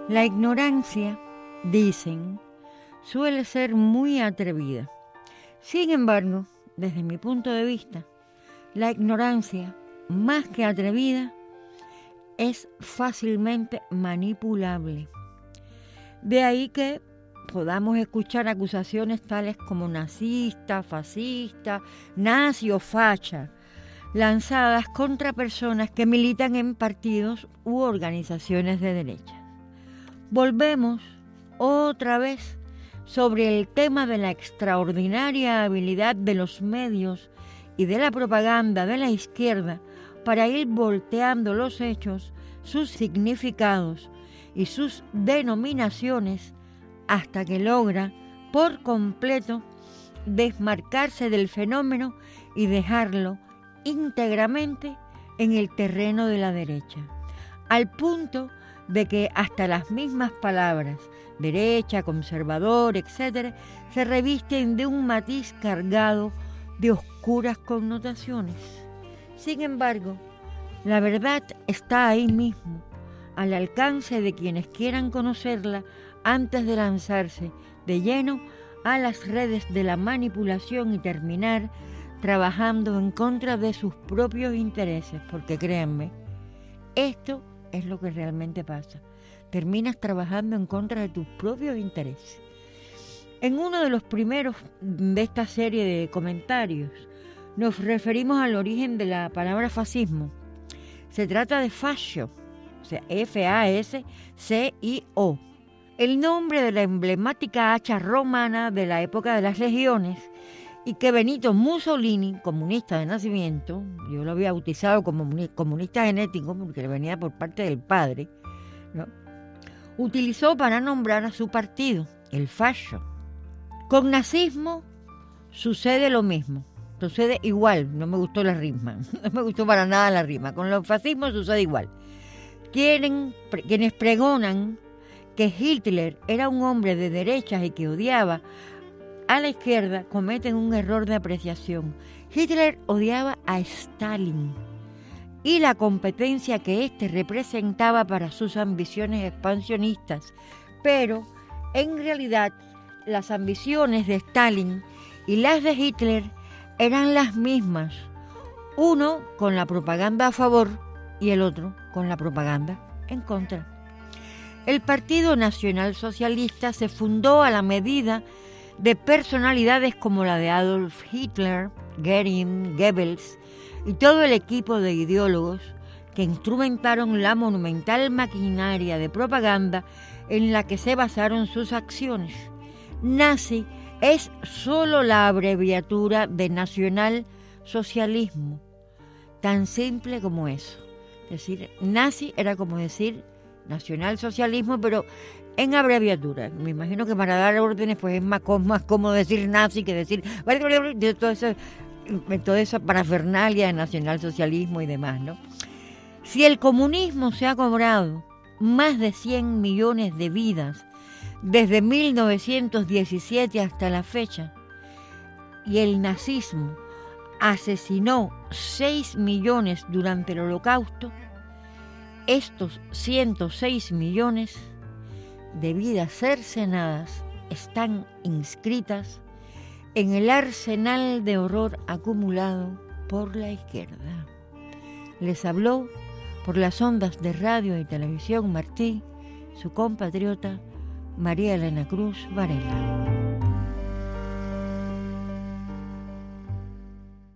La ignorancia, dicen, suele ser muy atrevida. Sin embargo, desde mi punto de vista, la ignorancia, más que atrevida, es fácilmente manipulable. De ahí que podamos escuchar acusaciones tales como nazista, fascista, nazi o facha, lanzadas contra personas que militan en partidos u organizaciones de derecha. Volvemos otra vez sobre el tema de la extraordinaria habilidad de los medios y de la propaganda de la izquierda para ir volteando los hechos, sus significados y sus denominaciones hasta que logra por completo desmarcarse del fenómeno y dejarlo íntegramente en el terreno de la derecha, al punto de que hasta las mismas palabras, derecha, conservador, etc., se revisten de un matiz cargado de oscuras connotaciones. Sin embargo, la verdad está ahí mismo, al alcance de quienes quieran conocerla antes de lanzarse de lleno a las redes de la manipulación y terminar trabajando en contra de sus propios intereses, porque créanme, esto es lo que realmente pasa. Terminas trabajando en contra de tus propios intereses. En uno de los primeros de esta serie de comentarios nos referimos al origen de la palabra fascismo. Se trata de fascio, o sea, F-A-S-C-I-O, el nombre de la emblemática hacha romana de la época de las legiones, y que Benito Mussolini, comunista de nacimiento, yo lo había bautizado como comunista genético porque le venía por parte del padre, ¿no?, utilizó para nombrar a su partido, el Fascio. Con nazismo sucede lo mismo, sucede igual, no me gustó la rima, no me gustó para nada la rima, con los fascismos sucede igual. Quienes pregonan que Hitler era un hombre de derechas y que odiaba a la izquierda cometen un error de apreciación. Hitler odiaba a Stalin y la competencia que éste representaba para sus ambiciones expansionistas, pero en realidad las ambiciones de Stalin y las de Hitler eran las mismas, uno con la propaganda a favor y el otro con la propaganda en contra. El Partido Nacional Socialista se fundó a la medida de personalidades como la de Adolf Hitler, Goering, Goebbels y todo el equipo de ideólogos que instrumentaron la monumental maquinaria de propaganda en la que se basaron sus acciones. Nazi es solo la abreviatura de nacionalsocialismo, tan simple como eso. Es decir, nazi era como decir nacionalsocialismo, pero en abreviatura. Me imagino que para dar órdenes pues es más cómodo decir nazi que decir toda esa parafernalia de nacionalsocialismo y demás, ¿no? Si el comunismo se ha cobrado más de 100 millones de vidas desde 1917 hasta la fecha, y el nazismo asesinó 6 millones durante el Holocausto, estos 106 millones de vidas cercenadas están inscritas en el arsenal de horror acumulado por la izquierda. Les habló por las ondas de radio y televisión Martí, su compatriota María Elena Cruz Varela.